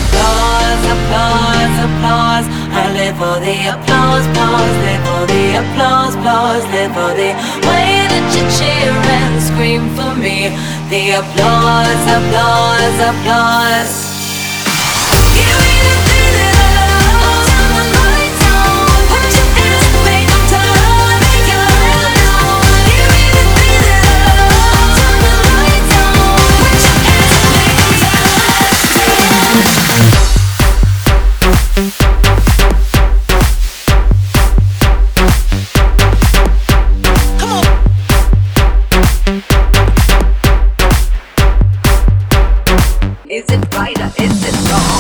applause, applause, applause. I live for the applause, applause, live for the applause, applause, live for the way that you cheer and scream for me. The applause, applause, applause. Give me the feeling of turn the lights on. Put your hands up, make them turn, make your head on. Give me the feeling of turn the lights on. Put your hands up, make them turn. Come on. Is it right or is it wrong?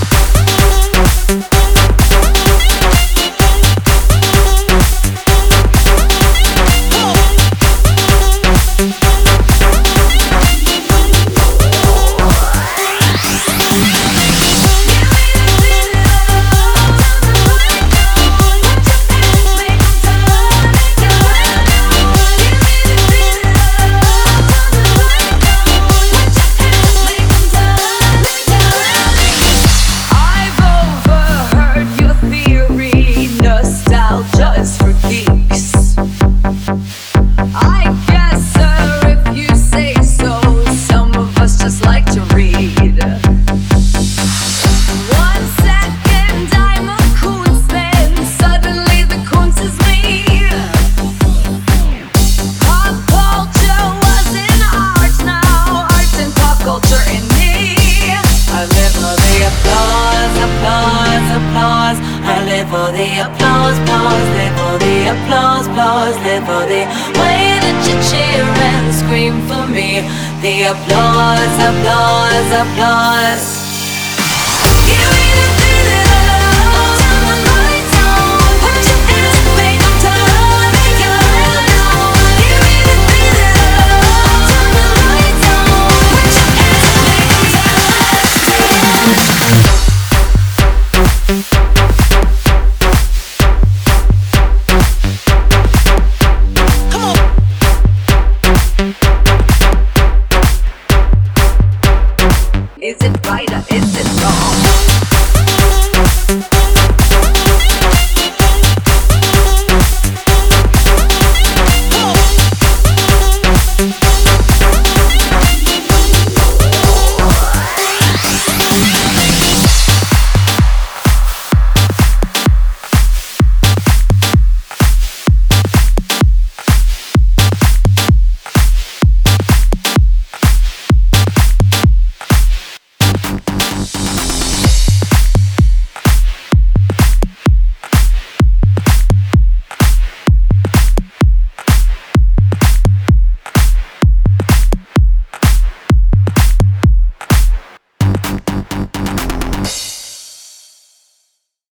For the applause, applause, live for the applause, applause, live for the way that you cheer and scream for me. The applause, applause, applause.